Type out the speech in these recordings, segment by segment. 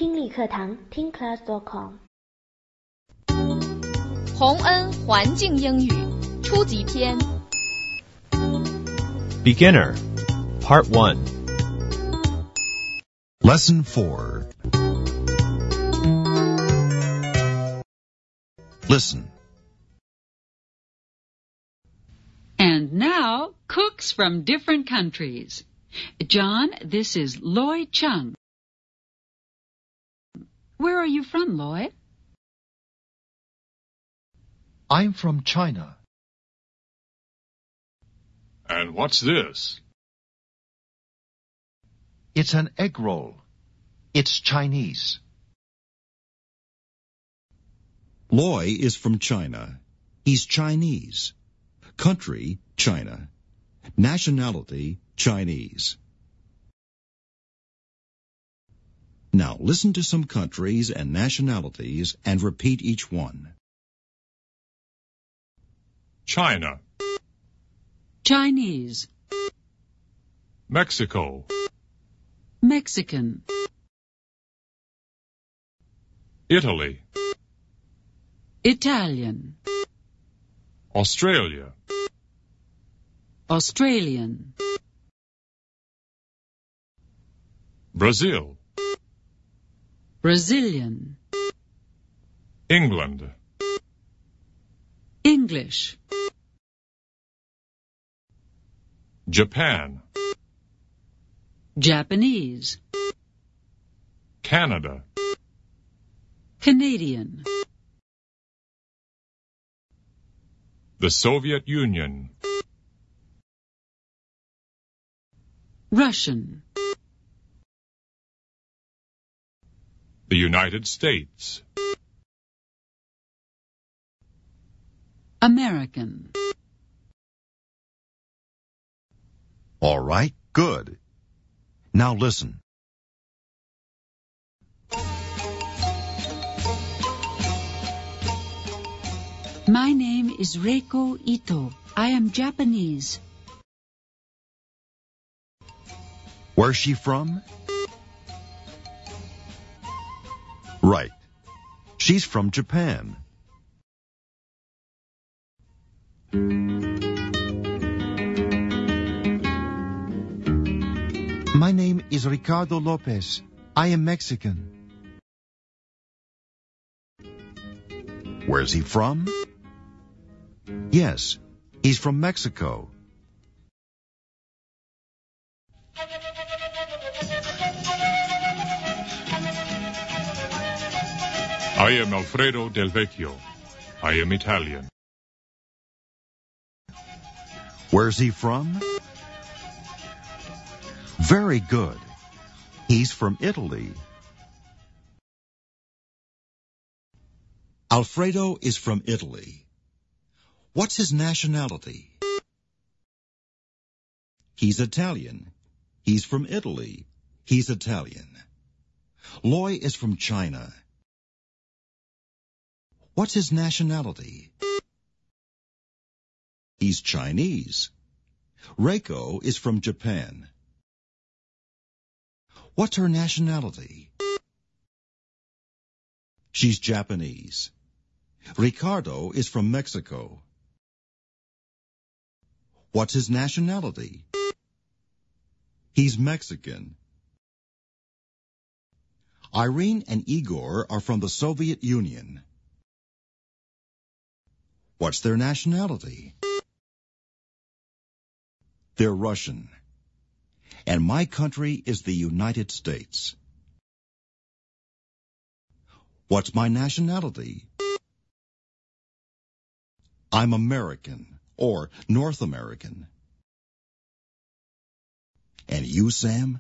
听力课堂听class.com。 洪恩环境英语初级篇 Beginner Part 1 Lesson 4 Listen. And now, cooks from different countries. John, this is Loy Chung. Where are you from, Loy? I'm from China. And what's this? It's an egg roll. It's Chinese. Loy is from China. He's Chinese. Country, China. Nationality, Chinese. Now listen to some countries and nationalities and repeat each one. China, Chinese, Mexico, Mexican, Italy, Italian, Australia, Australian, Brazil, Brazilian, England, English, Japan, Japanese, Canada, Canadian, the Soviet Union, Russian, the United States, American. All right, good. Now listen. My name is Reiko Ito. I am Japanese. Where's she from? Right. She's from Japan. My name is Ricardo Lopez. I am Mexican. Where's he from? Yes, he's from Mexico. I am Alfredo Del Vecchio. I am Italian. Where's he from? Very good. He's from Italy. Alfredo is from Italy. What's his nationality? He's Italian. He's from Italy. He's Italian. Loy is from China. What's his nationality? He's Chinese. Reiko is from Japan. What's her nationality? She's Japanese. Ricardo is from Mexico. What's his nationality? He's Mexican. Irene and Igor are from the Soviet Union. What's their nationality? They're Russian. And my country is the United States. What's my nationality? I'm American, or North American. And you, Sam?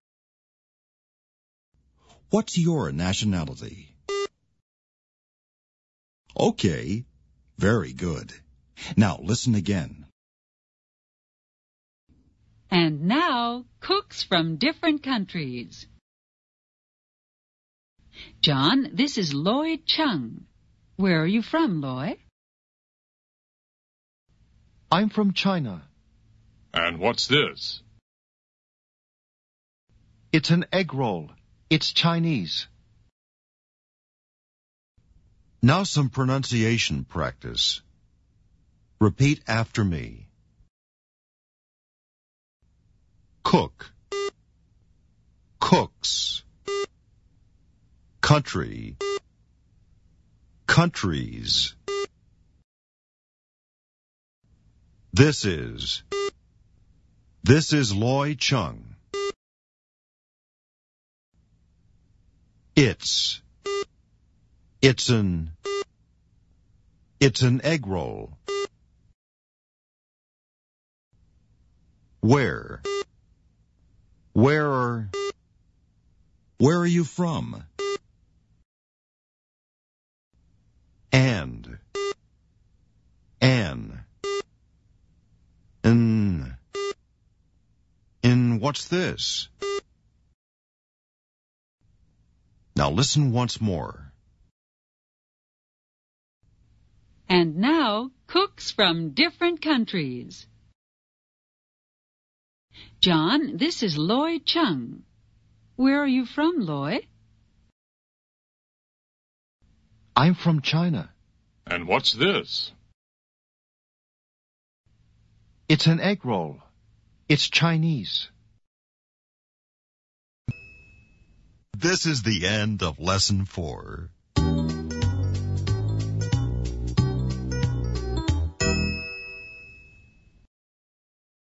What's your nationality? Okay, very good. Now listen again. And now, cooks from different countries. John, this is Loy Chung. Where are you from, Loy? I'm from China. And what's this? It's an egg roll. It's Chinese. Now some pronunciation practice. Repeat after me. Cook, cooks, country, countries. This is Loy Chung. It's an egg roll. Where are you from? And in what's this? Now listen once more. And now, cooks from different countries. John, this is Loy Chung. Where are you from, Loy? I'm from China. And what's this? It's an egg roll. It's Chinese. This is the end of Lesson 4.